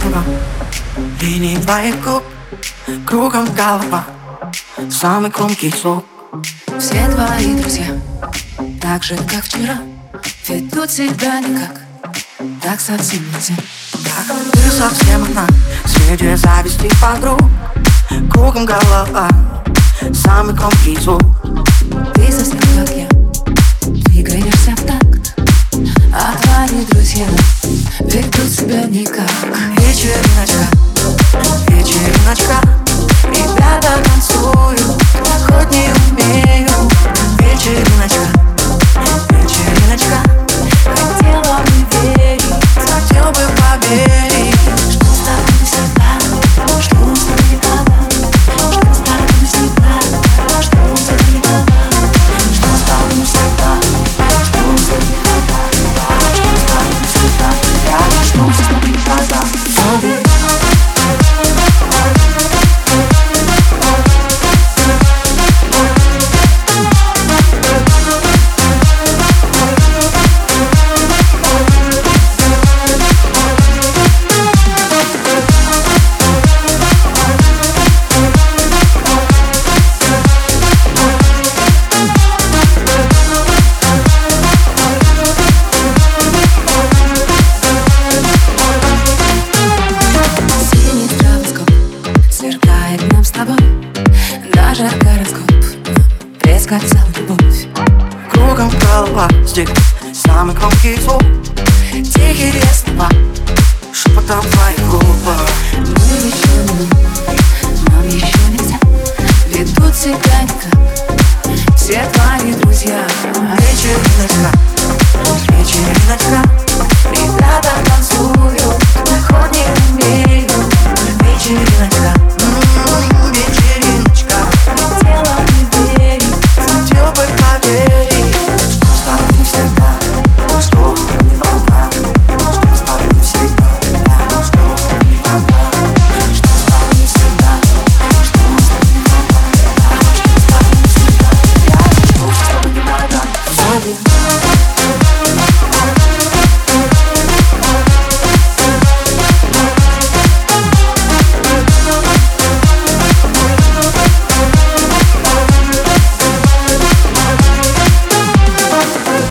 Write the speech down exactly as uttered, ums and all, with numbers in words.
кругом линии твоих губ, кругом голова, самый громкий звук. Все твои друзья, так же как вчера, ведут себя никак, так совсем нельзя. Как ты совсем одна, среди зависти подруг, кругом голова, самый громкий звук. Ты совсем как я, двигаешься в такт, а твои друзья ведут себя никак. Вечериночка, вечериночка, ребята танцуют, хоть не умею. Вечериночка, вечериночка, Хотела бы верить, хотел бы поверить, что с тобой навсегда, что с тобой никогда, что с тобой навсегда, что с тобой никогда, что с тобой навсегда, что с тобой никогда, что с тобой навсегда, что с тобой никогда. Сверкает нам с тобой, даже гороскоп предсказал любовь. кругом голова, здесь самый громкий звук. Тихие слова, шепотом твоих губ. Мы еще не, нам еще нельзя, ведут себя никак все твои друзья. Вечериночка, вечериночка,